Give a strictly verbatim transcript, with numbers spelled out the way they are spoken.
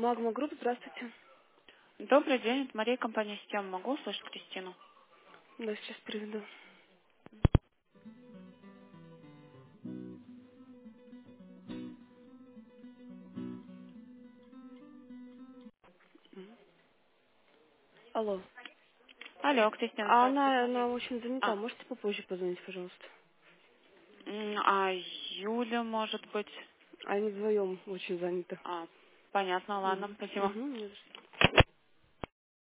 Магма Групп, здравствуйте. Добрый день, это Мария, компания «Система». Могу услышать Кристину? Да, сейчас приведу. Алло. Алло, Кристина, А здравствуйте. она, она очень занята. А, Можете попозже позвонить, пожалуйста? м, а Юля, может быть... Они вдвоем очень заняты. А, понятно, ладно, Угу. спасибо. Угу.